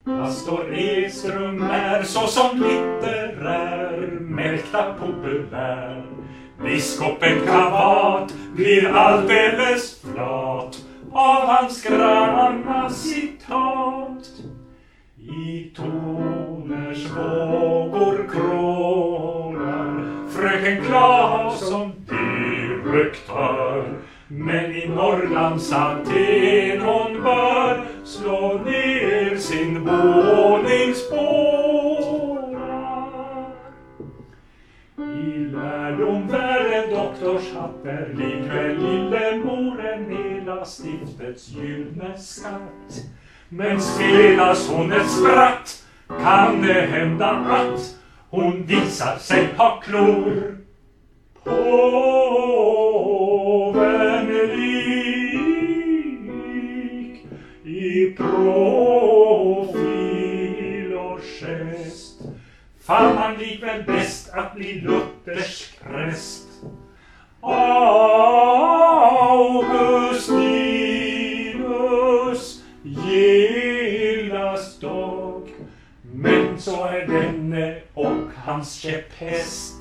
Pastor Edström är såsom litterär, märkta populär. Biskopen Kavat blir alldeles flat av hans granna citat. I toners vågor krålar fröken Claesson direktör. Men i Norrlands Aten hon bör slå ner sin våningsspårar. I lärdom värre doktorshatt är likväl lillemoren hela stiftets gyllene skatt. Men spelas hon ett spratt kan det hända att hon visar sig ha klor. Påven lik i profil och gest, fann han likväl bäst att bli luthersk präst. Augustinus gillas dock, men så är denne och hans käpphäst.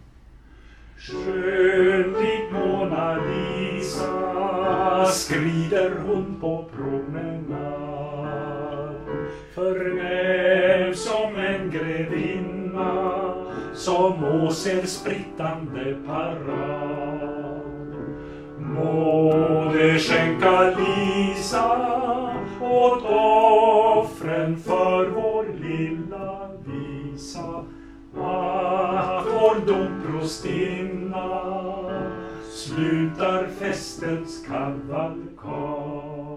Skönlig Mona Lisa skrider hon på promenad, förnäm som en grevinna som åser sprittande parad. Må det skänka Lisa åt offren för vår lilla visa, att vår domprostinna slutar festens kavalkad.